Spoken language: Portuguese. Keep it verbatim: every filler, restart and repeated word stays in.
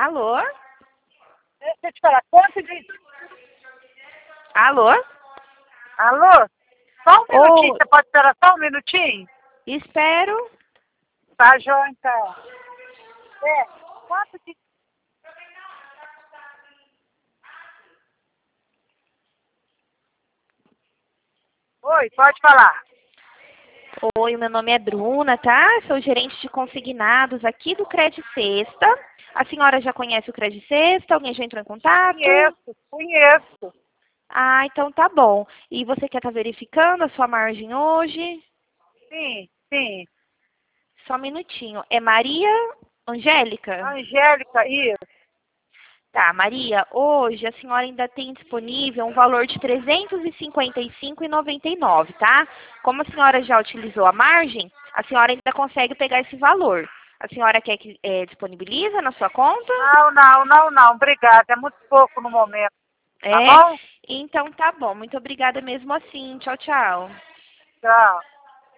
Alô? Deixa eu te falar, quanto de... Alô? Alô? Só um minutinho, Ô, você pode esperar só um minutinho? espero. Tá, João, então. É, quanto de... Oi, pode falar. Oi, meu nome é Bruna, tá? Sou gerente de consignados aqui do Cred Sexta. A senhora já conhece o Cred Sexta? Alguém já entrou em contato? Conheço, conheço. Ah, então tá bom. E você quer estar verificando a sua margem hoje? Sim, sim. Só um minutinho. É Maria Angélica? Angélica, isso. Tá, Maria, hoje a senhora ainda tem disponível um valor de trezentos e cinquenta e cinco reais e noventa e nove centavos, tá? Como a senhora já utilizou a margem, a senhora ainda consegue pegar esse valor. A senhora quer que é, disponibiliza na sua conta? Não, não, não, não. Obrigada. É muito pouco no momento. Tá É? bom? Então tá bom. Muito obrigada mesmo assim. Tchau, tchau. Tchau.